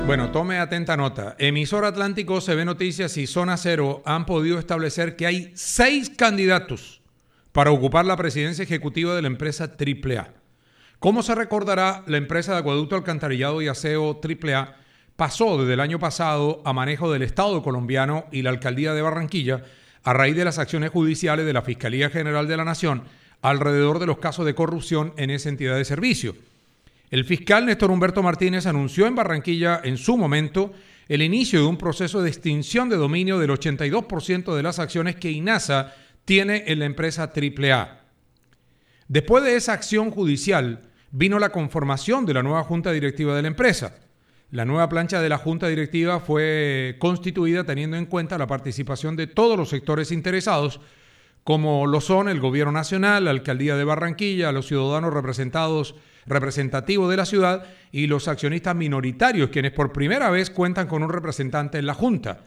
Bueno, tome atenta nota. Emisor Atlántico, CB Noticias y Zona Cero han podido establecer que hay 6 candidatos para ocupar la presidencia ejecutiva de la empresa AAA. Como se recordará, la empresa de acueducto, alcantarillado y aseo AAA pasó desde el año pasado a manejo del Estado colombiano y la Alcaldía de Barranquilla a raíz de las acciones judiciales de la Fiscalía General de la Nación alrededor de los casos de corrupción en esa entidad de servicio. El fiscal Néstor Humberto Martínez anunció en Barranquilla en su momento el inicio de un proceso de extinción de dominio del 82% de las acciones que INASA tiene en la empresa AAA. Después de esa acción judicial vino la conformación de la nueva junta directiva de la empresa. La nueva plancha de la junta directiva fue constituida teniendo en cuenta la participación de todos los sectores interesados, como lo son el Gobierno Nacional, la Alcaldía de Barranquilla, los ciudadanos representativos de la ciudad y los accionistas minoritarios, quienes por primera vez cuentan con un representante en la Junta.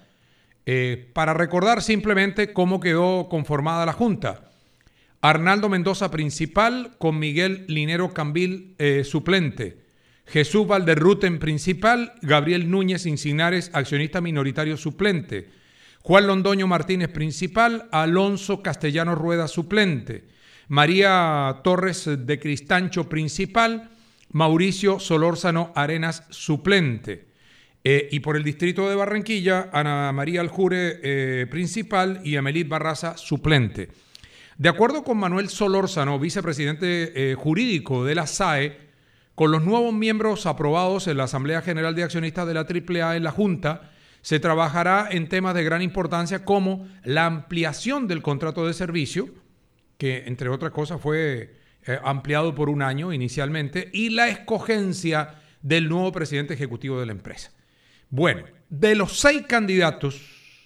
Para recordar simplemente cómo quedó conformada la Junta: Arnaldo Mendoza principal, con Miguel Linero Cambil suplente, Jesús Valderruten principal, Gabriel Núñez Incinares accionista minoritario suplente, Juan Londoño Martínez principal, Alonso Castellano Rueda suplente, María Torres de Cristancho principal, Mauricio Solórzano Arenas suplente. Y por el distrito de Barranquilla, Ana María Aljure principal y Amelit Barraza suplente. De acuerdo con Manuel Solórzano, vicepresidente jurídico de la SAE, con los nuevos miembros aprobados en la Asamblea General de Accionistas de la AAA en la Junta, se trabajará en temas de gran importancia como la ampliación del contrato de servicio, que entre otras cosas fue ampliado por 1 año inicialmente, y la escogencia del nuevo presidente ejecutivo de la empresa. Bueno, de los 6 candidatos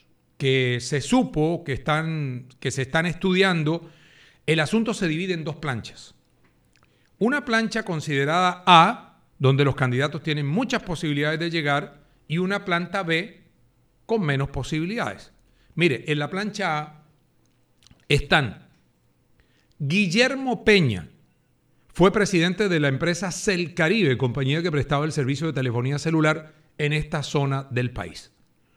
que se supo que se están estudiando, el asunto se divide en 2 planchas. Una plancha considerada A, donde los candidatos tienen muchas posibilidades de llegar, y una planta B con menos posibilidades. Mire, en la plancha A están Guillermo Peña, fue presidente de la empresa Celcaribe, compañía que prestaba el servicio de telefonía celular en esta zona del país.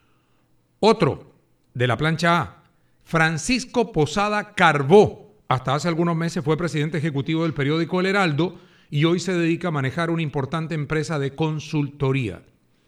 Otro de la plancha A, Francisco Posada Carbó, hasta hace algunos meses fue presidente ejecutivo del periódico El Heraldo y hoy se dedica a manejar una importante empresa de consultoría.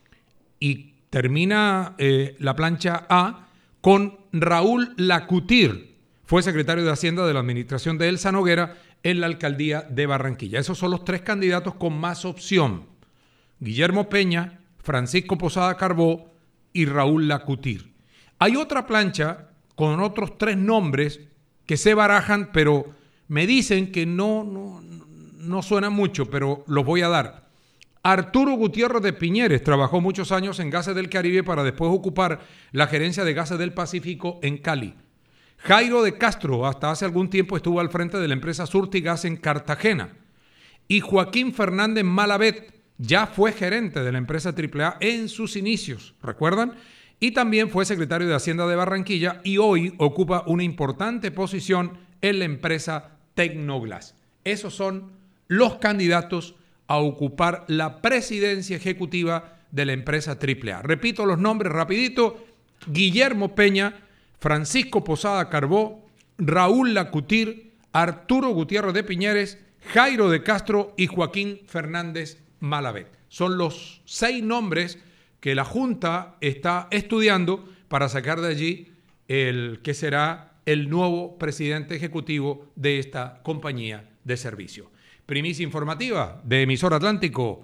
Y termina la plancha A con Raúl Lacutir, fue secretario de Hacienda de la administración de Elsa Noguera en la alcaldía de Barranquilla. Esos son los 3 candidatos con más opción: Guillermo Peña, Francisco Posada Carbó y Raúl Lacutir. Hay otra plancha con otros 3 nombres que se barajan, pero me dicen que no suenan mucho, pero los voy a dar. Arturo Gutiérrez de Piñeres trabajó muchos años en Gases del Caribe para después ocupar la gerencia de Gases del Pacífico en Cali. Jairo de Castro hasta hace algún tiempo estuvo al frente de la empresa Surtigas en Cartagena. Y Joaquín Fernández Malavet ya fue gerente de la empresa AAA en sus inicios, ¿recuerdan? Y también fue secretario de Hacienda de Barranquilla y hoy ocupa una importante posición en la empresa Tecnoglass. Esos son los candidatos a ocupar la presidencia ejecutiva de la empresa AAA. Repito los nombres rapidito: Guillermo Peña, Francisco Posada Carbó, Raúl Lacutir, Arturo Gutiérrez de Piñeres, Jairo de Castro y Joaquín Fernández Malavet. Son los 6 nombres que la Junta está estudiando para sacar de allí el que será el nuevo presidente ejecutivo de esta compañía de servicio. Primicia informativa de Emisor Atlántico,